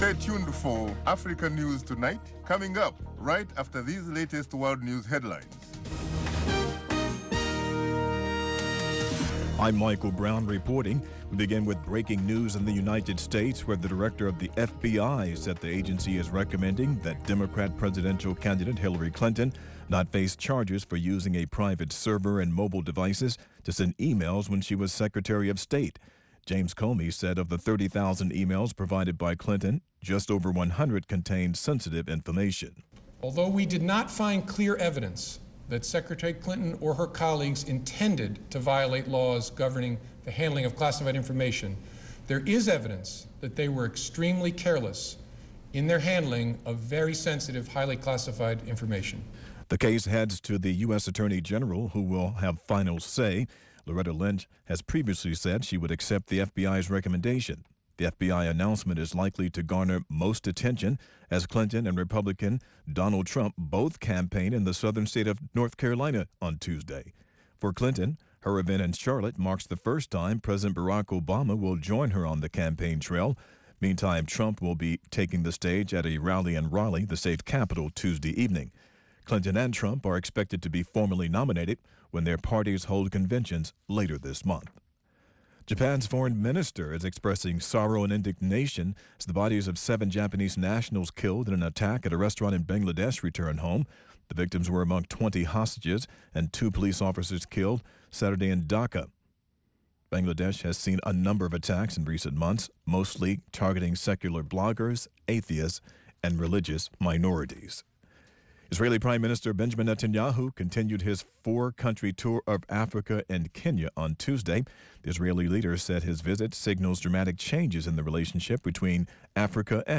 Stay tuned for Africa News Tonight, coming up right after these latest world news headlines. I'm Michael Brown reporting. We begin with breaking news in the United States, where the director of the FBI said the agency is recommending that Democrat presidential candidate Hillary Clinton not face charges for using a private server and mobile devices to send emails when she was Secretary of State. James Comey said of the 30,000 emails provided by Clinton, just over 100 contained sensitive information. Although we did not find clear evidence that Secretary Clinton or her colleagues intended to violate laws governing the handling of classified information, there is evidence that they were extremely careless in their handling of very sensitive, highly classified information. The case heads to the U.S. Attorney General, who will have final say. Loretta Lynch has previously said she would accept the FBI's recommendation. The FBI announcement is likely to garner most attention as Clinton and Republican Donald Trump both campaign in the southern state of North Carolina on Tuesday. For Clinton, her event in Charlotte marks the first time President Barack Obama will join her on the campaign trail. Meantime, Trump will be taking the stage at a rally in Raleigh, the state capital, Tuesday evening. Clinton and Trump are expected to be formally nominated when their parties hold conventions later this month. Japan's foreign minister is expressing sorrow and indignation as the bodies of 7 Japanese nationals killed in an attack at a restaurant in Bangladesh return home. The victims were among 20 hostages and 2 police officers killed Saturday in Dhaka. Bangladesh has seen a number of attacks in recent months, mostly targeting secular bloggers, atheists, and religious minorities. Israeli Prime Minister Benjamin Netanyahu continued his 4-country tour of Africa and Kenya on Tuesday. The Israeli leader said his visit signals dramatic changes in the relationship between Africa and